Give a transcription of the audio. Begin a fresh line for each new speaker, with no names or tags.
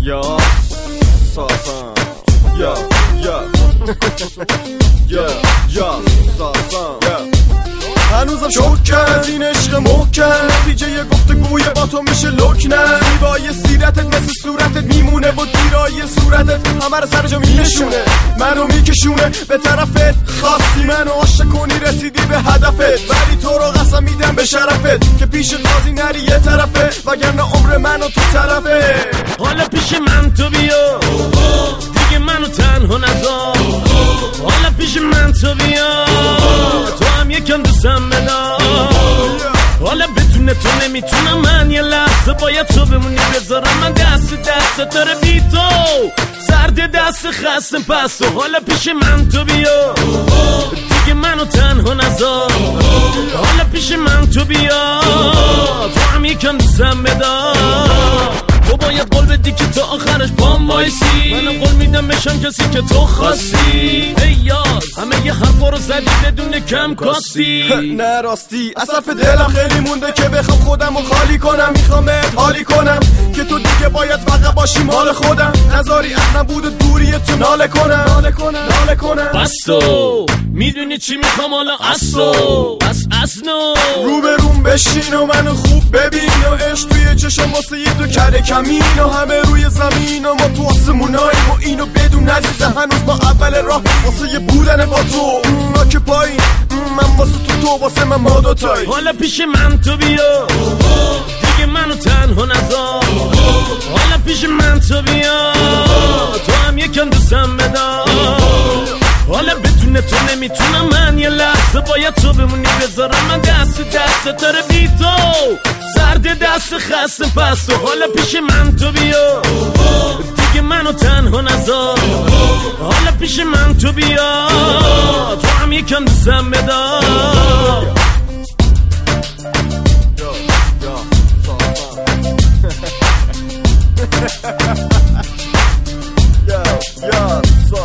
یا سازم یا سازم هنوزم شوک کرد از این عشق محکم نتیجه یه گفتگوی با تو میشه لک نه زیبای سیرتت مثل صورتت میمونه و دیرای صورتت همه رو سر جا مینشونه منو میکشونه به طرفت خواستی منو عاشق کنی رسیدی به هدفت ولی تو رو قسم میدم به شرفت که پیش قاضی نری یه طرفه وگرنه عمر منو تو طرفه
حالا پیش من تو بیا دیگه منو تنها نذار حالا پیش من تو بیا تو هم یکم دوستم بدا حالا بدون تو نمیتونم من یه لحظه باید تو بمونی بذارم من دست داره بی تو سرد دست خستم پس و حالا پیش من تو بیا دیگه منو تنها نذار حالا پیش من تو بیا تو هم یکم دوستم بدا تو باید قول بدی که تا آخرش پام وایسی منم قول میدم بشم کسی که تو خواستی ای یار همه یه حرفا رو زدی بدون کم کاستی
نه راستی از حرف دلم خیلی مونده که بخوام خودم رو خالی کنم میخوامت حالی کنم که تو دیگه باید فقط باشی مال خودم نذاری از نبود دوری تو ناله کنم
بس تو میدونی چی میخوام حالا اصلا نو
رو به روم بشین و منو خوب ببین و عشق توی چشم واسه یه دو کره کمین و همه روی زمین و ما تو آسموناییم و اینو بدون عزیزم هنوز با اول راه واسه یه بودن با تو ما که پایین من واسه تو واسه من ما دوتایی
حالا پیش من تو بیا دیگه منو تنها نذار حالا پیش من تو بیا تو هم یکم دوستم بدا حالا بدون تو نمیتونم من یه لحظه باید تو بمونی بذارم من دست داره بی تو سرد دست خستم پس و حالا پیش من تو بیا دیگه منو تنها نذار حالا پیش من تو بیا تو هم یکم دوستم بدا
یا